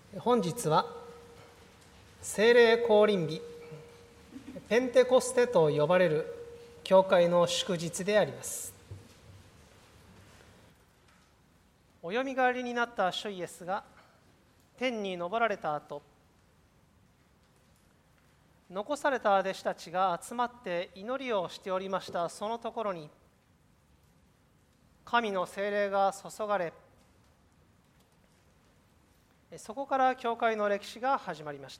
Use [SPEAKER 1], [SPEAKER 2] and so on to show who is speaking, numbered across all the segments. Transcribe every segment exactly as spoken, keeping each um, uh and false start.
[SPEAKER 1] 本日は聖霊降臨日ペンテコステと呼ばれる教会の祝日であります。およみがえりになった主イエスが天に昇られた後、残された弟子たちが集まって祈りをしておりましたそのところに、神の聖霊が注がれ、そこから教会の歴史が始まりました。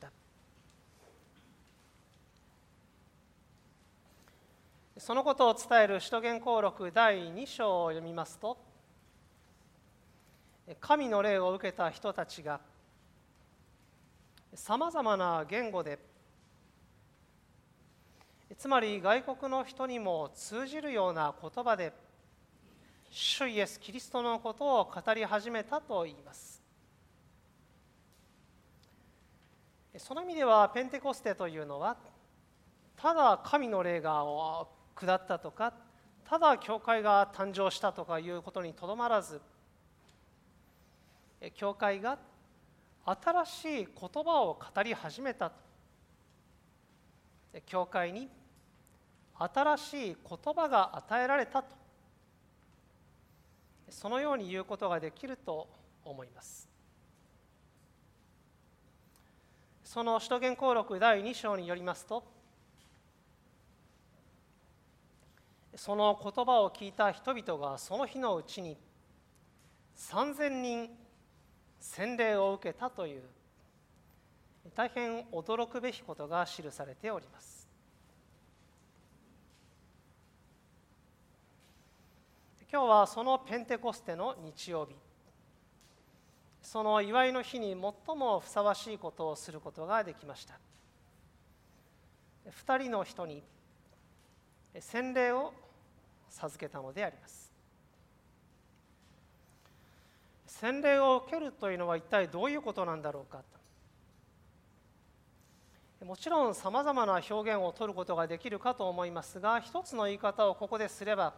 [SPEAKER 1] そのことを伝える使徒言行録だいに章を読みますと、神の霊を受けた人たちがさまざまな言語で、つまり外国の人にも通じるような言葉で主イエス・キリストのことを語り始めたといいます。その意味ではペンテコステというのは、ただ神の霊が下ったとか、ただ教会が誕生したとかいうことにとどまらず、教会が新しい言葉を語り始めたと、教会に新しい言葉が与えられたと、そのように言うことができると思います。その使徒言行録だいに章によりますと、その言葉を聞いた人々がその日のうちにさんぜんにん洗礼を受けたという大変驚くべきことが記されております。今日はそのペンテコステの日曜日、その祝いの日に最もふさわしいことをすることができました。二人の人に洗礼を授けたのであります。洗礼を受けるというのは一体どういうことなんだろうか。もちろんさまざまな表現を取ることができるかと思いますが、一つの言い方をここですれば、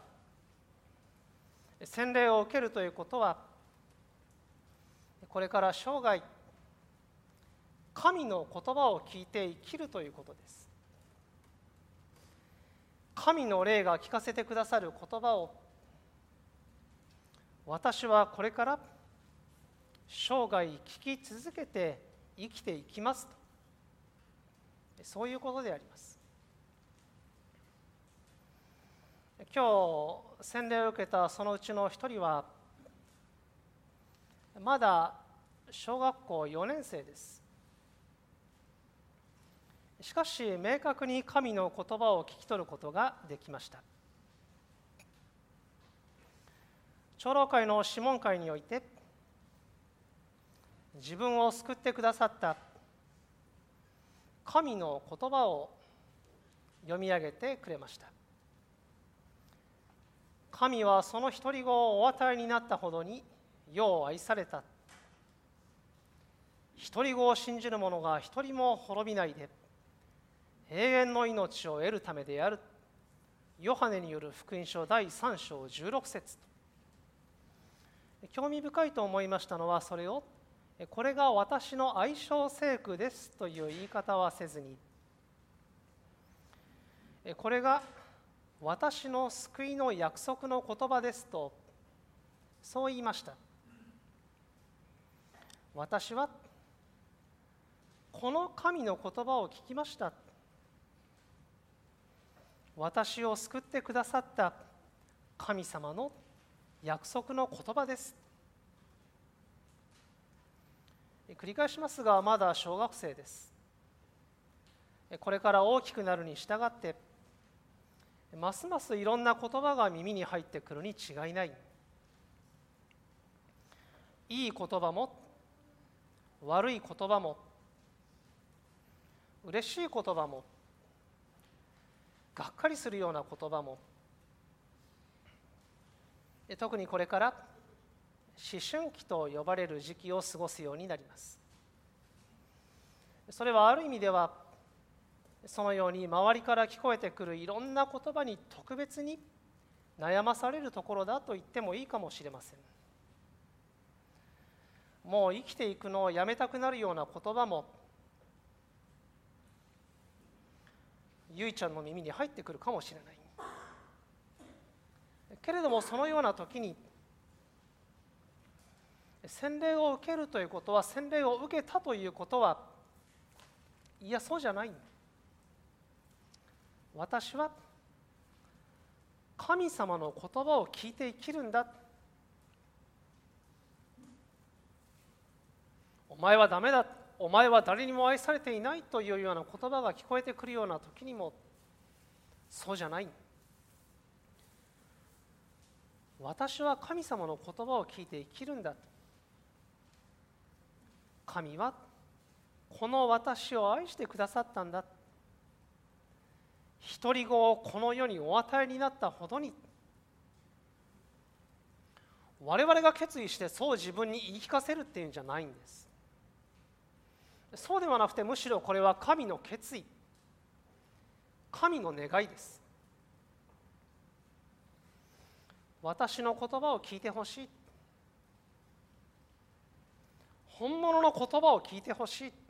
[SPEAKER 1] 洗礼を受けるということは、これから生涯神の言葉を聞いて生きるということです。神の霊が聞かせてくださる言葉を、私はこれから生涯聞き続けて生きていきますと、そういうことであります。今日洗礼を受けたそのうちの一人はまだ小学校よねん生です。しかし明確に神の言葉を聞き取ることができました。長老会の諮問会において、自分を救ってくださった神の言葉を読み上げてくれました。神はその独り子をお与えになったほどに世を愛された。独り子を信じる者が一人も滅びないで永遠の命を得るためである。ヨハネによる福音書だいさん章じゅうろく節と。興味深いと思いましたのは、それをこれが私の愛称聖句ですという言い方はせずに、これが私の救いの約束の言葉ですと、そう言いました。私はこの神の言葉を聞きました。私を救ってくださった神様の約束の言葉です。繰り返しますが、まだ小学生です。これから大きくなるに従って、ますますいろんな言葉が耳に入ってくるに違いない。いい言葉も悪い言葉も嬉しい言葉もがっかりするような言葉も、特にこれから思春期と呼ばれる時期を過ごすようになります。それはある意味では、そのように周りから聞こえてくるいろんな言葉に特別に悩まされるところだと言ってもいいかもしれません。 もう生きていくのをやめたくなるような言葉もゆいちゃんの耳に入ってくるかもしれない。けれどもそのような時に洗礼を受けるということは、洗礼を受けたということは、いやそうじゃない。私は神様の言葉を聞いて生きるんだ。お前はダメだ、お前は誰にも愛されていないというような言葉が聞こえてくるような時にも、そうじゃない。私は神様の言葉を聞いて生きるんだ。神はこの私を愛してくださったんだ。独り子をこの世にお与えになったほどに、我々が決意してそう自分に言い聞かせるっていうんじゃないんです。そうではなくて、むしろこれは神の決意、神の願いです。私の言葉を聞いてほしい、本物の言葉を聞いてほしい、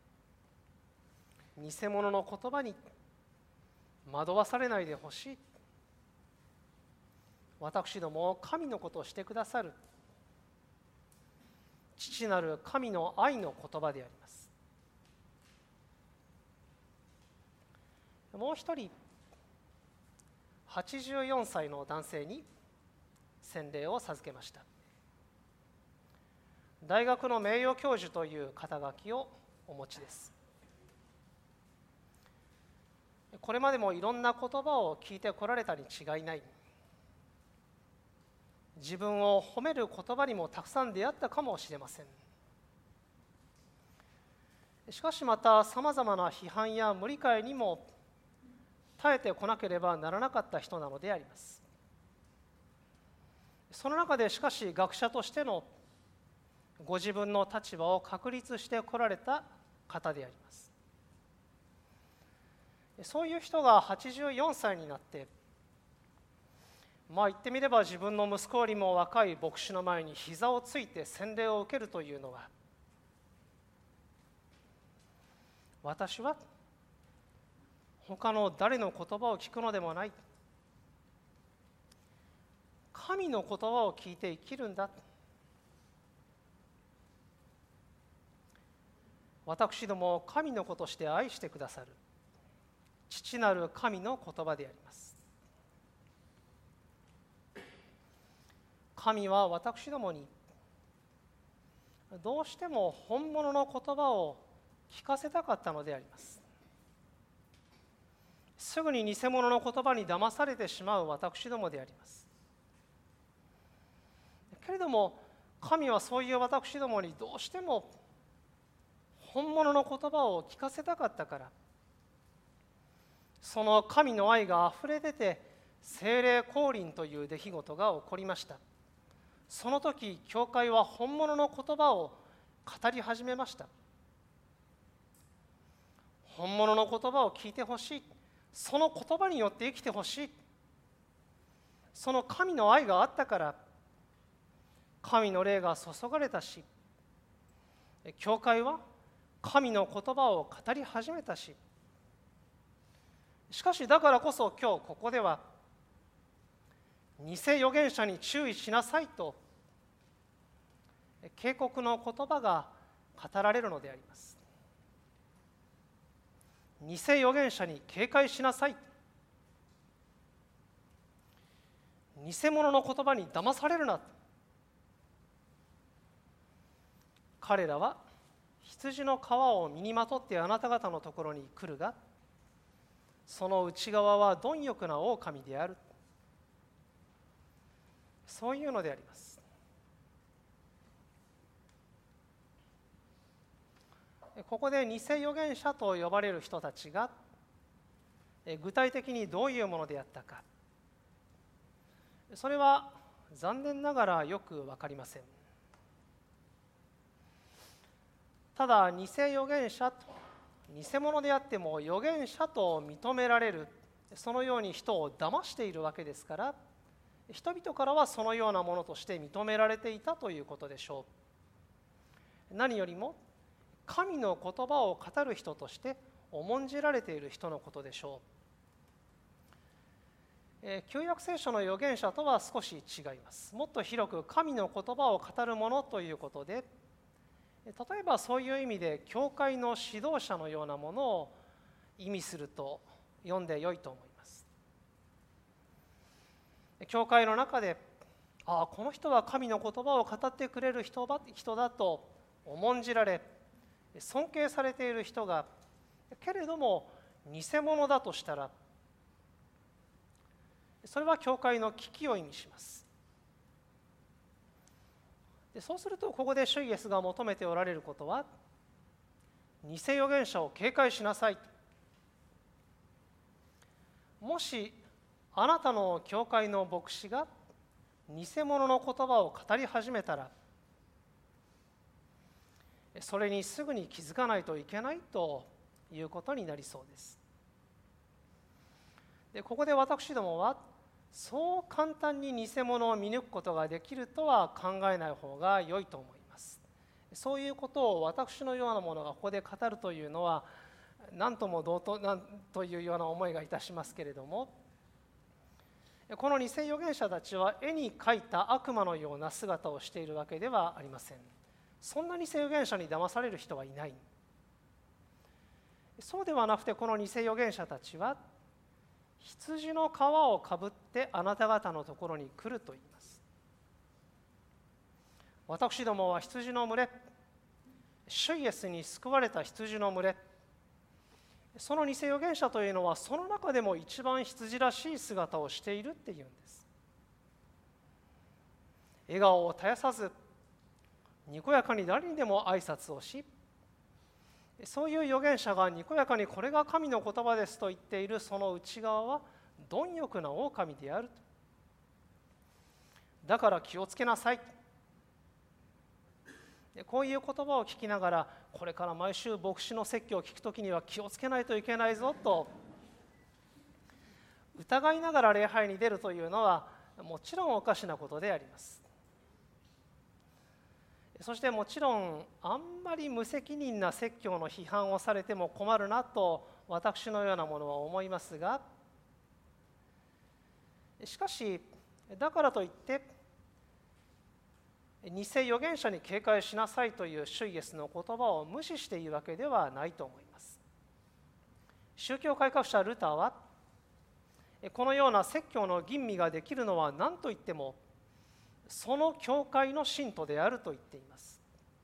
[SPEAKER 1] 偽物の言葉に惑わされないでほしい。私どもを神のことをしてくださる父なる神の愛の言葉であります。もう一人、はちじゅうよんさいの男性に洗礼を授けました。大学の名誉教授という肩書きをお持ちです。これまでもいろんな言葉を聞いてこられたに違いない。自分を褒める言葉にもたくさん出会ったかもしれません。しかしまたさまざまな批判や無理解にも耐えてこなければならなかった人なのであります。その中でしかし学者としてのご自分の立場を確立してこられた方であります。そういう人がはちじゅうよんさいになって、まあ言ってみれば自分の息子よりも若い牧師の前に膝をついて洗礼を受けるというのは、私は他の誰の言葉を聞くのでもない、神の言葉を聞いて生きるんだ。私どもを神の子として愛してくださる父なる神の言葉であります。神は私どもにどうしても本物の言葉を聞かせたかったのであります。すぐに偽物の言葉に騙されてしまう私どもであります。けれども神はそういう私どもにどうしても本物の言葉を聞かせたかったから、その神の愛があふれ出て聖霊降臨という出来事が起こりました。その時教会は本物の言葉を語り始めました。本物の言葉を聞いてほしい、その言葉によって生きてほしい、その神の愛があったから神の霊が注がれたし、教会は神の言葉を語り始めたし、しかしだからこそ今日ここでは偽預言者に注意しなさいと警告の言葉が語られるのであります。偽預言者に警戒しなさい、偽物の言葉に騙されるな。彼らは羊の皮を身にまとってあなた方のところに来るが、その内側は貪欲な狼である。そういうのであります。ここで偽預言者と呼ばれる人たちが具体的にどういうものであったか、それは残念ながらよく分かりません。ただ偽預言者と、偽物であっても預言者と認められる、そのように人を騙しているわけですから、人々からはそのようなものとして認められていたということでしょう。 何よりも神の言葉を語る人として重んじられている人のことでしょう。えー、旧約聖書の預言者とは少し違います。もっと広く神の言葉を語るものということで、例えばそういう意味で教会の指導者のようなものを意味すると読んでよいと思います。教会の中で、ああこの人は神の言葉を語ってくれる人だと重んじられ尊敬されている人がけれども偽物だとしたら、それは教会の危機を意味します。でそうするとここで主イエスが求めておられることは、偽預言者を警戒しなさい。もしあなたの教会の牧師が偽物の言葉を語り始めたら、それにすぐに気づかないといけないということになりそうです。でここで私どもはそう簡単に偽物を見抜くことができるとは考えない方が良いと思います。そういうことを私のようなものがここで語るというのは何とも同等なんというような思いがいたしますけれども、この偽預言者たちは絵に描いた悪魔のような姿をしているわけではありません。そんな偽預言者に騙される人はいない。そうではなくて、この偽預言者たちは羊の皮をかぶってあなた方のところに来ると言います。私どもは羊の群れ、主イエスに救われた羊の群れ、その偽預言者というのはその中でも一番羊らしい姿をしているっていうんです。笑顔を絶やさずにこやかに誰にでも挨拶をし、そういう預言者がにこやかにこれが神の言葉ですと言っているその内側は貪欲な狼であると。だから気をつけなさい。こういう言葉を聞きながら、これから毎週牧師の説教を聞くときには気をつけないといけないぞと疑いながら礼拝に出るというのはもちろんおかしなことであります。そしてもちろんあんまり無責任な説教の批判をされても困るなと私のようなものは思いますが、しかしだからといって偽預言者に警戒しなさいという主イエスの言葉を無視しているわけではないと思います。宗教改革者ルターはこのような説教の吟味ができるのは何といってもその教会の信徒であると言っています。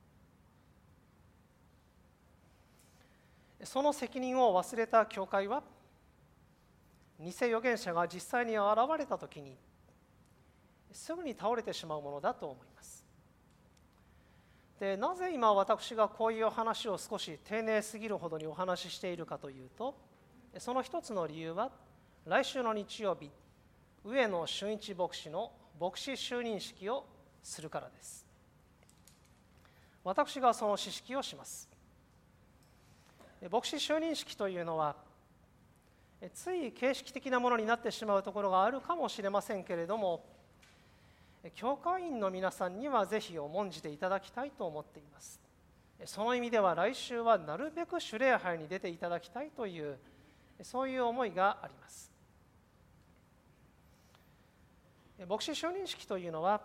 [SPEAKER 1] その責任を忘れた教会は、偽預言者が実際に現れたときにすぐに倒れてしまうものだと思います。で、なぜ今私がこういう話を少し丁寧すぎるほどにお話ししているかというと、その一つの理由は来週の日曜日、上野俊一牧師の牧師就任式をするからです。私がその司式をします。牧師就任式というのはつい形式的なものになってしまうところがあるかもしれませんけれども、教会員の皆さんにはぜひ重んじていただきたいと思っています。その意味では来週はなるべく主礼拝に出ていただきたいというそういう思いがあります。牧師就任式というのは、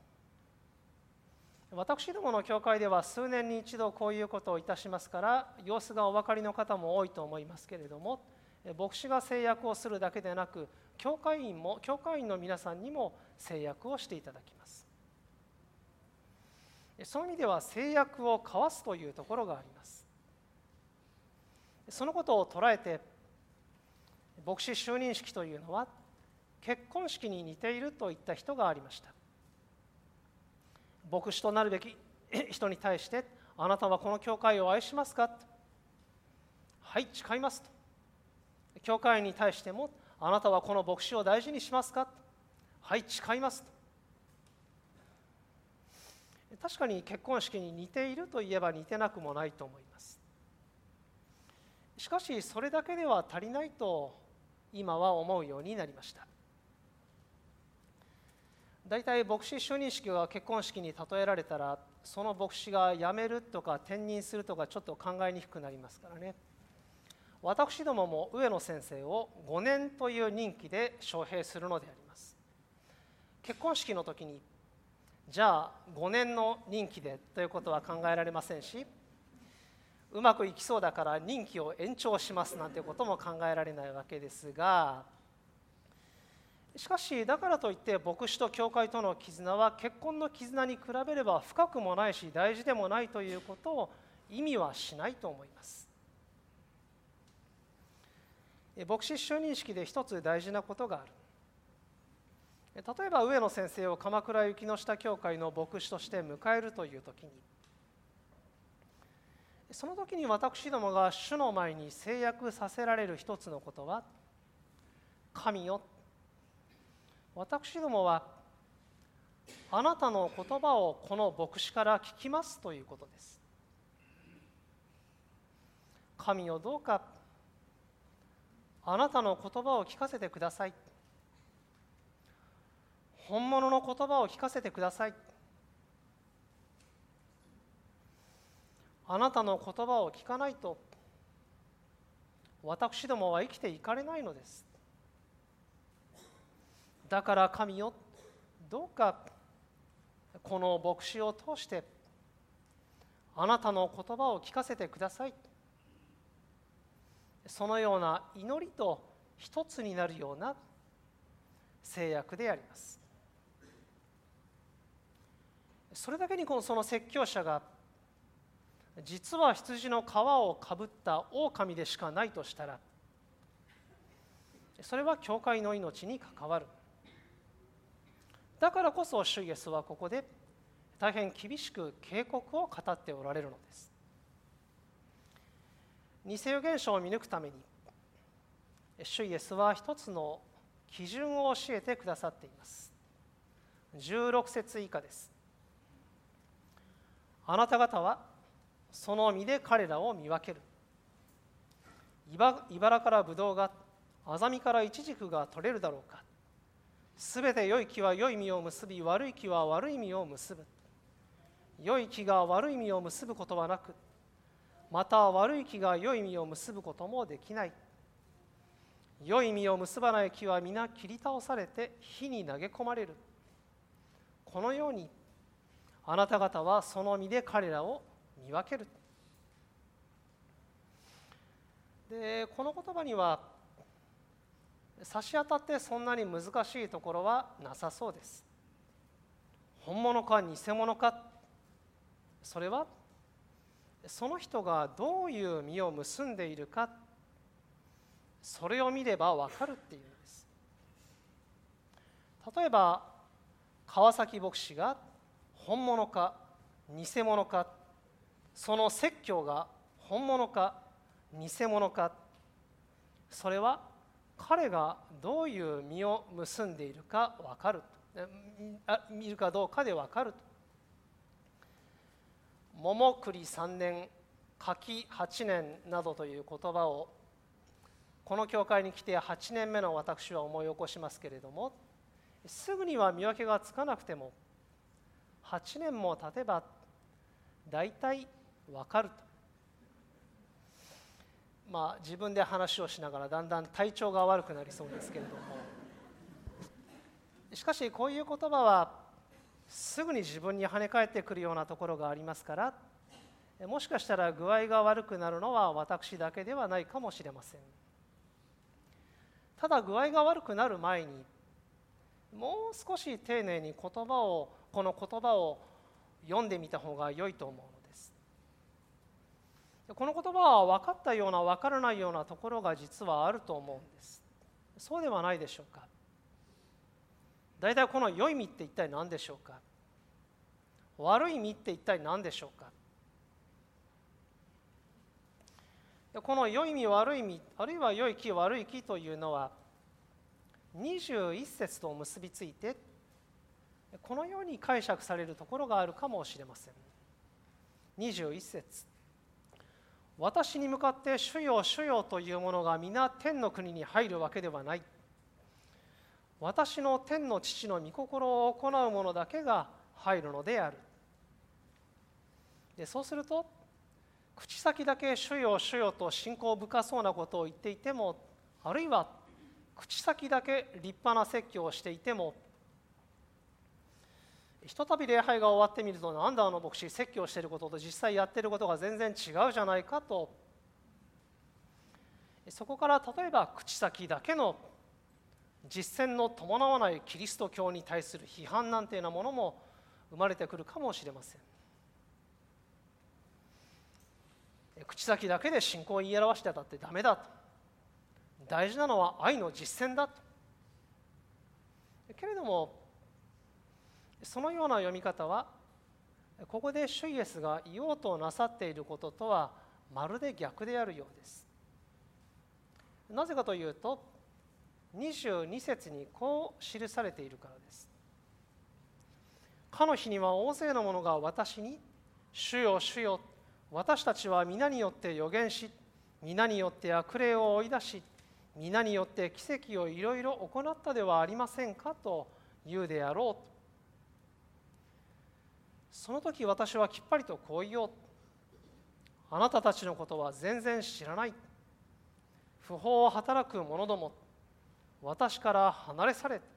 [SPEAKER 1] 私どもの教会では数年に一度こういうことをいたしますから、様子がお分かりの方も多いと思いますけれども、牧師が制約をするだけでなく、教会員も教会員の皆さんにも制約をしていただきます。その意味では制約を交わすというところがあります。そのことを捉えて、牧師就任式というのは結婚式に似ているといった人がありました。牧師となるべき人に対して、あなたはこの教会を愛しますか？はい、誓いますと。教会員に対しても、あなたはこの牧師を大事にしますか？はい、誓いますと。確かに結婚式に似ているといえば似てなくもないと思います。しかしそれだけでは足りないと今は思うようになりました。だいたい牧師就任式が結婚式に例えられたら、 その牧師が辞めるとか転任するとかちょっと考えにくくなりますからね。私どもも上野先生をごねんという任期で招聘するのであります。結婚式の時にじゃあごねんの任期でということは考えられませんし、うまくいきそうだから任期を延長しますなんてことも考えられないわけですが、しかしだからといって牧師と教会との絆は結婚の絆に比べれば深くもないし大事でもないということを意味はしないと思います。牧師就任式で一つ大事なことがある。例えば上野先生を鎌倉雪の下教会の牧師として迎えるという時に、その時に私どもが主の前に制約させられる一つのことは、神よ、私どもはあなたの言葉をこの牧師から聞きますということです。神よ、どうかあなたの言葉を聞かせてください。本物の言葉を聞かせてください。あなたの言葉を聞かないと私どもは生きていかれないのです。だから神よ、どうかこの牧師を通してあなたの言葉を聞かせてください。そのような祈りと一つになるような制約であります。それだけにこのその説教者が実は羊の皮をかぶった狼でしかないとしたら、それは教会の命に関わる。だからこそ主イエスはここで大変厳しく警告を語っておられるのです。偽預言者を見抜くために主イエスは一つの基準を教えてくださっています。じゅうろく節以下です。あなた方はその実で彼らを見分ける。茨からブドウが、アザミからイチジクが取れるだろうか。すべて良い木は良い実を結び、悪い木は悪い実を結ぶ。良い木が悪い実を結ぶことはなく、また悪い木が良い実を結ぶこともできない。良い実を結ばない木は皆切り倒されて火に投げ込まれる。このようにあなた方はその実で彼らを見分ける。で、この言葉には差し当たってそんなに難しいところはなさそうです。本物か偽物か、それはその人がどういう実を結んでいるか、それを見れば分かるっていうんです。例えば川崎牧師が本物か偽物か、その説教が本物か偽物か、それは彼がどういう実を結んでいるか分かる、見るかどうかで分かると。桃栗さんねん、柿はちねんなどという言葉をこの教会に来てはちねんめの私は思い起こしますけれども、すぐには見分けがつかなくてもはちねんも経てば大体分かると。まあ自分で話をしながらだんだん体調が悪くなりそうですけれども、しかしこういう言葉はすぐに自分に跳ね返ってくるようなところがありますから、もしかしたら具合が悪くなるのは私だけではないかもしれません。ただ具合が悪くなる前にもう少し丁寧に言葉をこの言葉を読んでみた方が良いと思うのです。この言葉は分かったような分からないようなところが実はあると思うんです。そうではないでしょうか。大体この良い実って一体何でしょうか。悪い実って一体何でしょうか。この良い実悪い実、あるいは良い木悪い木というのはにじゅういっ節と結びついてこのように解釈されるところがあるかもしれません。にじゅういっ節、私に向かって主よ主よというものが皆天の国に入るわけではない。私の天の父の御心を行う者だけが入るのである。 でそうすると、口先だけ主よ主よと信仰深そうなことを言っていても、あるいは口先だけ立派な説教をしていても、ひとたび礼拝が終わってみると、なんだあの牧師説教していることと実際やっていることが全然違うじゃないかと、そこから例えば口先だけの実践の伴わないキリスト教に対する批判なんていうようなものも生まれてくるかもしれません。口先だけで信仰を言い表してたってダメだと、大事なのは愛の実践だと。けれどもそのような読み方は、ここで主イエスが言おうとなさっていることとはまるで逆であるようです。なぜかというと、にじゅうに節にこう記されているからです。かの日には大勢の者が私に、主よ主よ、私たちは皆によって預言し、皆によって悪霊を追い出し、皆によって奇跡をいろいろ行ったではありませんかと言うであろうと。その時私はきっぱりとこう言おう。あなたたちのことは全然知らない。不法を働く者ども、私から離れ去れ。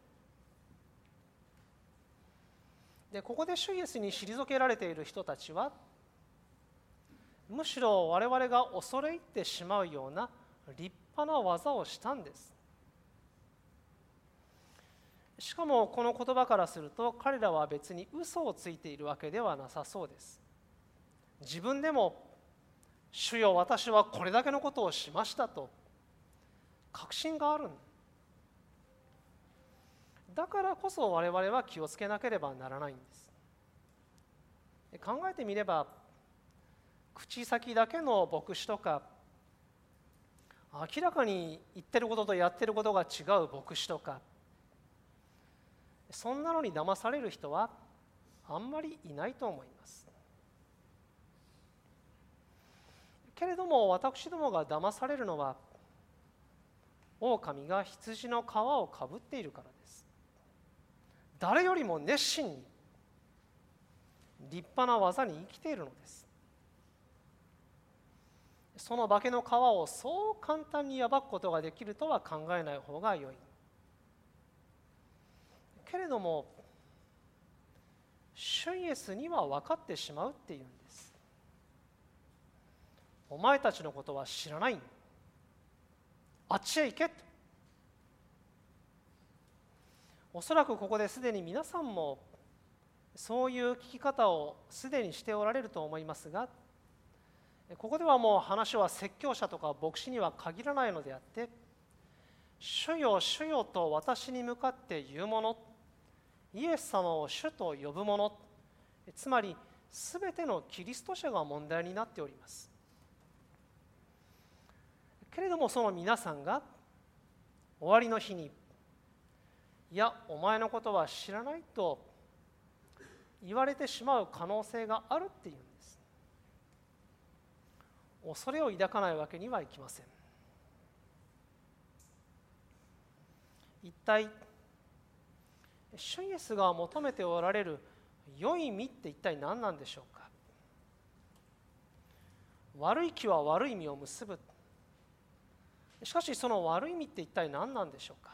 [SPEAKER 1] で、ここで主イエスに退けられている人たちは、むしろ我々が恐れ入ってしまうような立派な技をしたんです。しかもこの言葉からすると、彼らは別に嘘をついているわけではなさそうです。自分でも、主よ私はこれだけのことをしましたと確信がある。だからこそ我々は気をつけなければならないんです。考えてみれば、口先だけの牧師とか、明らかに言ってることとやってることが違う牧師とか、そんなのに騙される人はあんまりいないと思います。けれども私どもが騙されるのは、狼が羊の皮をかぶっているからです。誰よりも熱心に立派な技に生きているのです。その化けの皮をそう簡単に暴くことができるとは考えない方が良い。けれども主イエスには分かってしまうっていうんです。お前たちのことは知らない。あっちへ行けと。おそらくここですでに皆さんもそういう聞き方をすでにしておられると思いますが、ここではもう話は説教者とか牧師には限らないのであって、主よ主よと私に向かって言うもの、イエス様を主と呼ぶもの、つまりすべてのキリスト者が問題になっております。けれどもその皆さんが終わりの日に、いやお前のことは知らないと言われてしまう可能性があるっていうんです。恐れを抱かないわけにはいきません。一体主イエスが求めておられる良い実って一体何なんでしょうか。悪い木は悪い実を結ぶ。しかしその悪い実って一体何なんでしょうか。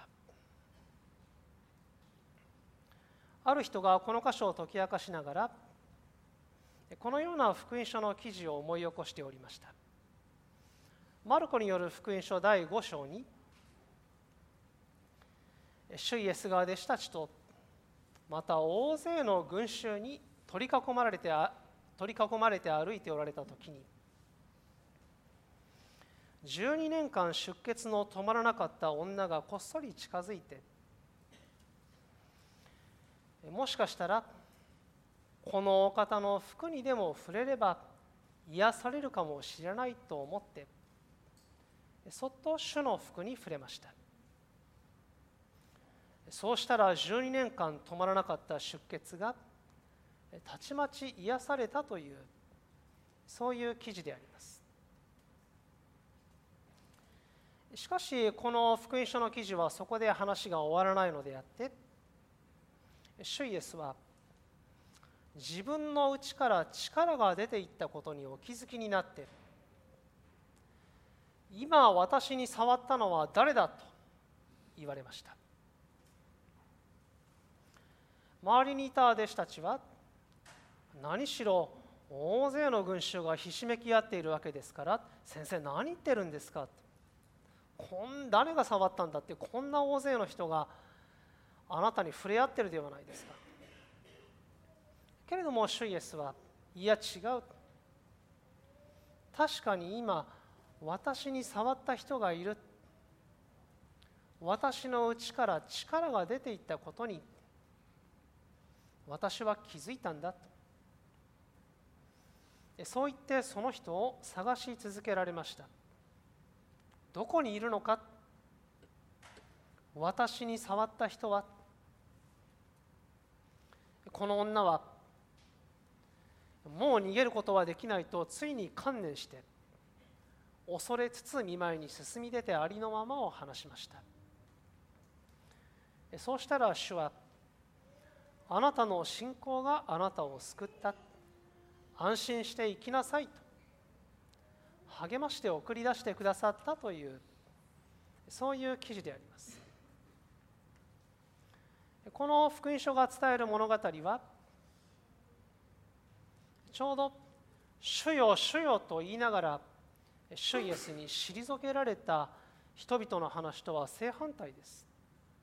[SPEAKER 1] ある人がこの箇所を解き明かしながら、このような福音書の記事を思い起こしておりました。マルコによる福音書だいご章に、主イエスが弟子たちとまた大勢の群衆に取り囲まれて取り囲まれて歩いておられたときに、じゅうにねんかん出血の止まらなかった女がこっそり近づいて、もしかしたらこのお方の服にでも触れれば癒されるかもしれないと思って、そっと主の服に触れました。そうしたらじゅうにねんかん止まらなかった出血がたちまち癒されたという、そういう記事であります。しかしこの福音書の記事はそこで話が終わらないのであって、主イエスは自分の内から力が出ていったことにお気づきになって、今私に触ったのは誰だと言われました。周りにいた弟子たちは、何しろ大勢の群衆がひしめき合っているわけですから、先生何言ってるんですか、こん誰が触ったんだって、こんな大勢の人があなたに触れ合ってるではないですか。けれども主イエスは、いや違う、確かに今私に触った人がいる、私の内から力が出ていったことに私は気づいたんだと、そう言ってその人を探し続けられました。どこにいるのか、私に触った人は。この女はもう逃げることはできないとついに観念して、恐れつつ見舞いに進み出てありのままを話しました。そうしたら主は、あなたの信仰があなたを救った、安心して生きなさいと励まして送り出してくださったという、そういう記事であります。この福音書が伝える物語は、ちょうど主よ主よと言いながら主イエスに退けられた人々の話とは正反対です。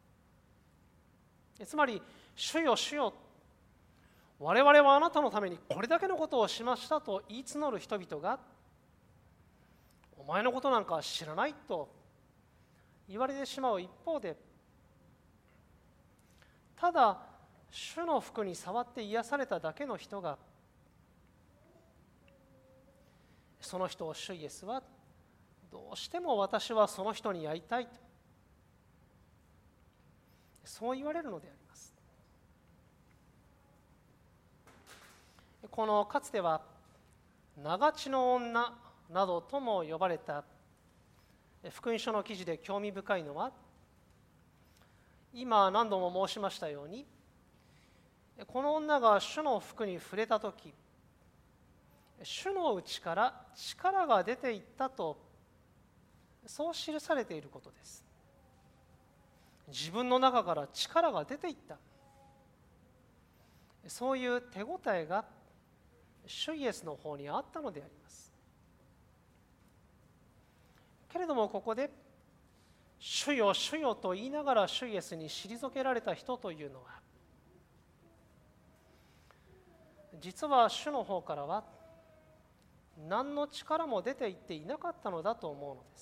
[SPEAKER 1] つまり、主よ主よ、我々はあなたのためにこれだけのことをしましたと言い募る人々が、お前のことなんか知らないと言われてしまう一方で、ただ主の服に触って癒されただけの人が、その人を主イエスは、どうしても私はその人に会いたいと、そう言われるのであります。このかつては長血の女などとも呼ばれた福音書の記事で興味深いのは、今何度も申しましたように、この女が主の服に触れたとき、主の内から力が出ていったと、そう記されていることです。自分の中から力が出ていった、そういう手応えが主イエスの方にあったのであります。けれどもここで、主よ主よと言いながら主イエスに退けられた人というのは、実は主の方からは何の力も出ていっていなかったのだと思うのです。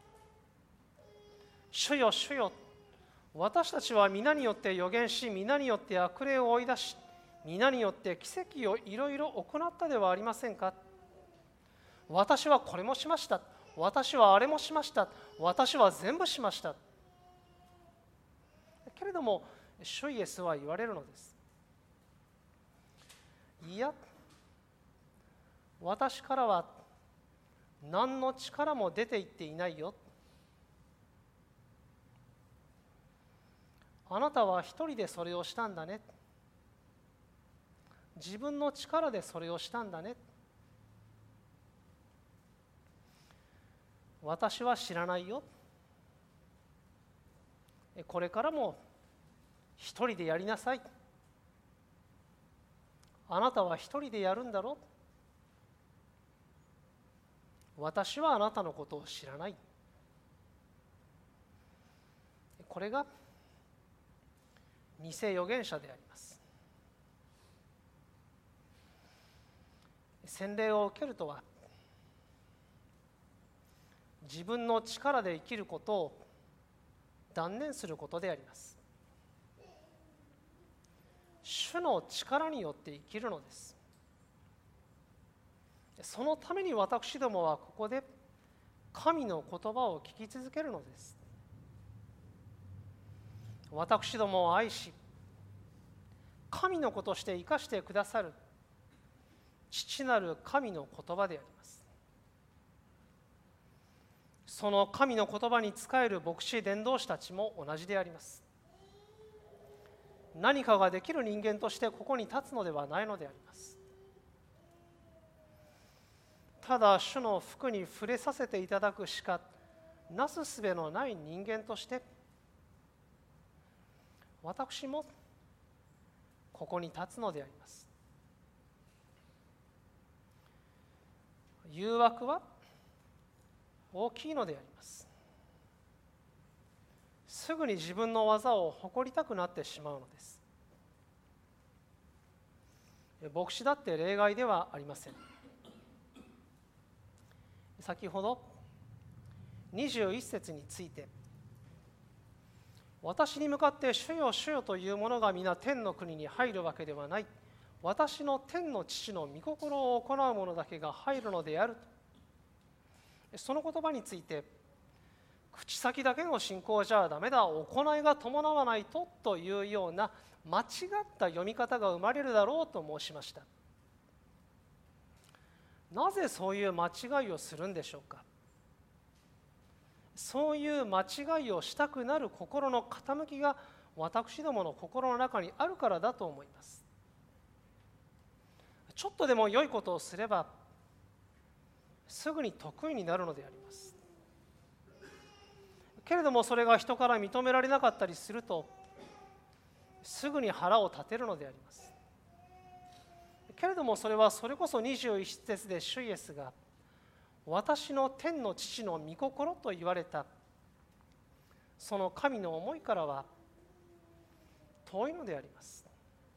[SPEAKER 1] 主よ主よ、私たちは皆によって預言し、皆によって悪霊を追い出し、皆によって奇跡をいろいろ行ったではありませんか。私はこれもしました、私はあれもしました、私は全部しました。けれども主イエスは言われるのです。いや、私からは何の力も出ていっていないよ。あなたは一人でそれをしたんだね。自分の力でそれをしたんだね。私は知らないよ。これからも一人でやりなさい。あなたは一人でやるんだろう。私はあなたのことを知らない。これが偽預言者であります。洗礼を受けるとは、自分の力で生きることを断念することであります。主の力によって生きるのです。そのために私どもはここで神の言葉を聞き続けるのです。私どもを愛し、神の子として生かしてくださる父なる神の言葉であります。その神の言葉に仕える牧師伝道師たちも同じであります。 何かができる人間としてここに立つのではないのであります。ただ主の福に触れさせていただくしかなすすべのない人間として私もここに立つのであります。誘惑は大きいのであります。すぐに自分の技を誇りたくなってしまうのです。牧師だって例外ではありません。先ほどにじゅういっ節について、私に向かって主よ主よというものが皆天の国に入るわけではない。私の天の父の御心を行う者だけが入るのであると。その言葉について、口先だけの信仰じゃダメだ、行いが伴わないとというような間違った読み方が生まれるだろうと申しました。なぜそういう間違いをするんでしょうか。そういう間違いをしたくなる心の傾きが私どもの心の中にあるからだと思います。ちょっとでも良いことをすればすぐに得意になるのであります。けれどもそれが人から認められなかったりするとすぐに腹を立てるのであります。けれどもそれはそれこそにじゅういち節で主イエスが私の天の父の御心と言われたその神の思いからは遠いのであります。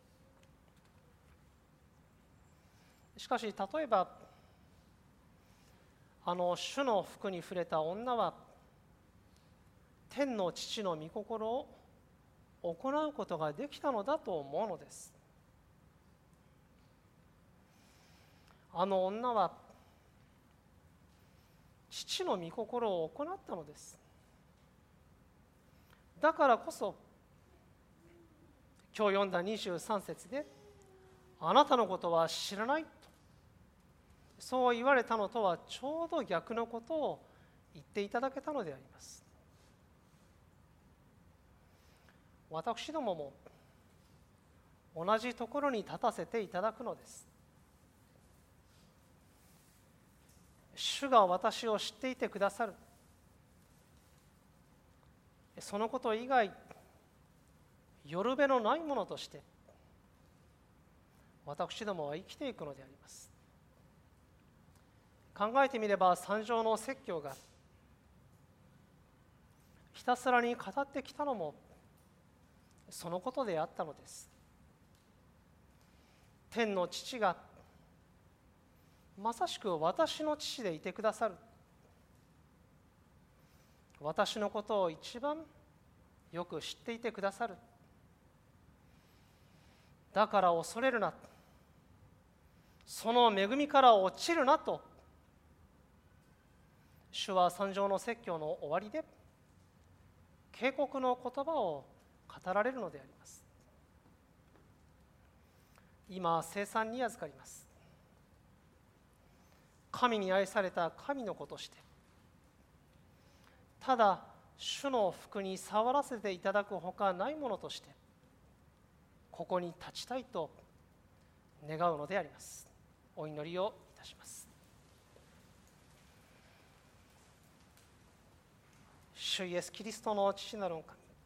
[SPEAKER 1] しかし例えばあの主の福に触れた女は天の父の御心を行うことができたのだと思うのです。あの女は父の御心を行ったのです。だからこそ今日読んだにじゅうさん節であなたのことは知らないとそう言われたのとはちょうど逆のことを言っていただけたのであります。私どもも同じところに立たせていただくのです。主が私を知っていてくださる。そのこと以外、よるべのないものとして私どもは生きていくのであります。考えてみれば三条の説教がひたすらに語ってきたのもそのことであったのです。天の父がまさしく私の父でいてくださる。私のことを一番よく知っていてくださる。だから恐れるな。その恵みから落ちるなと、主は三条の説教の終わりで警告の言葉を語られるのであります。今、聖餐に預かります。神に愛された神の子として、ただ主の福に触らせていただくほかないものとして、ここに立ちたいと願うのであります。お祈りをいたします。主イエスキリストの父なる神、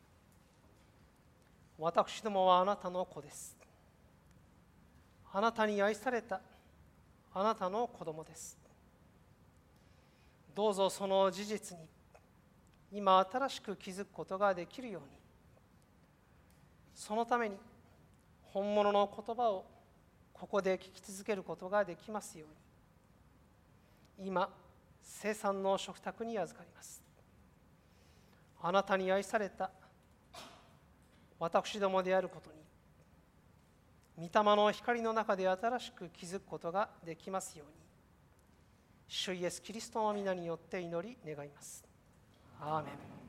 [SPEAKER 1] 私どもはあなたの子です。あなたに愛されたあなたの子供です。どうぞその事実に今新しく気づくことができるように、そのために本物の言葉をここで聞き続けることができますように、今聖餐の食卓に預かります。あなたに愛された私どもであることに、御霊の光の中で新しく気づくことができますように、主イエスキリストの皆によって祈り願います。アーメン。